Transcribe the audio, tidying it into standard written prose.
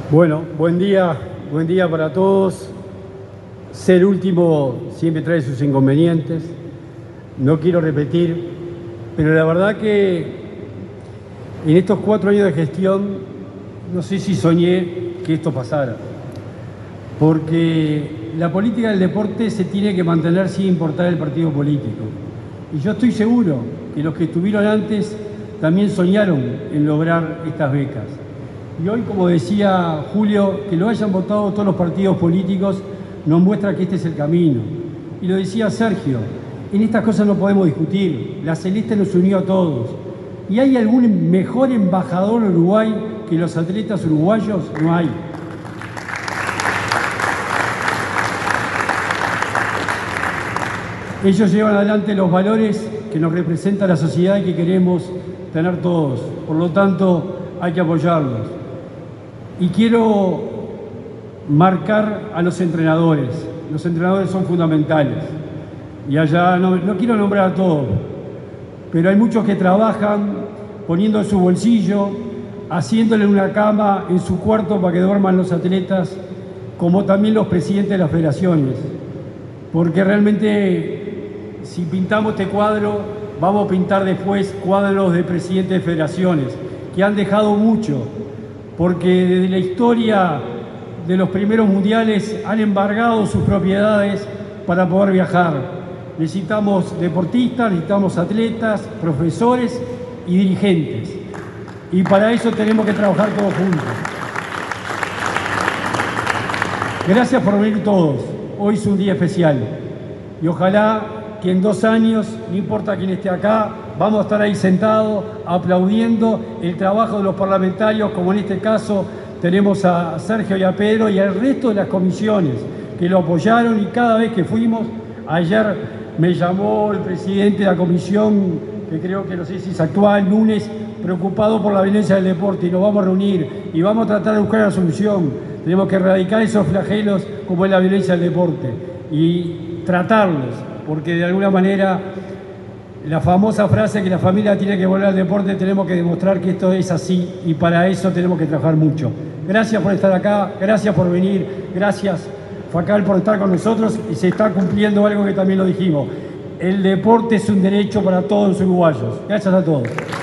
Bueno, buen día para todos. Ser último siempre trae sus inconvenientes. No quiero repetir, pero la verdad que en estos 4 años de gestión no sé si soñé que esto pasara. Porque la política del deporte se tiene que mantener sin importar el partido político. Y yo estoy seguro que los que estuvieron antes también soñaron en lograr estas becas. Y hoy, como decía Julio, que lo hayan votado todos los partidos políticos nos muestra que este es el camino. Y lo decía Sergio, en estas cosas no podemos discutir. La Celeste nos unió a todos. ¿Y hay algún mejor embajador en Uruguay que los atletas uruguayos? No hay. Ellos llevan adelante los valores que nos representa la sociedad y que queremos tener todos. Por lo tanto, hay que apoyarlos. Y quiero marcar a los entrenadores. Los entrenadores son fundamentales. Y allá no quiero nombrar a todos, pero hay muchos que trabajan poniendo en su bolsillo, haciéndole una cama en su cuarto para que duerman los atletas, como también los presidentes de las federaciones. Porque realmente, si pintamos este cuadro, vamos a pintar después cuadros de presidentes de federaciones, que han dejado mucho, porque desde la historia de los primeros mundiales han embargado sus propiedades para poder viajar. Necesitamos deportistas, necesitamos atletas, profesores y dirigentes. Y para eso tenemos que trabajar todos juntos. Gracias por venir todos. Hoy es un día especial. Y ojalá que en 2 años, no importa quién esté acá, vamos a estar ahí sentados, aplaudiendo el trabajo de los parlamentarios, como en este caso tenemos a Sergio y a Pedro y al resto de las comisiones que lo apoyaron, y cada vez que fuimos, ayer me llamó el presidente de la comisión, que creo que no sé si es actual, Núñez, preocupado por la violencia del deporte, y nos vamos a reunir y vamos a tratar de buscar la solución. Tenemos que erradicar esos flagelos como es la violencia del deporte y tratarlos, porque de alguna manera la famosa frase que la familia tiene que volver al deporte, tenemos que demostrar que esto es así, y para eso tenemos que trabajar mucho. Gracias por estar acá, gracias por venir, gracias Facal por estar con nosotros, y se está cumpliendo algo que también lo dijimos. El deporte es un derecho para todos los uruguayos. Gracias a todos.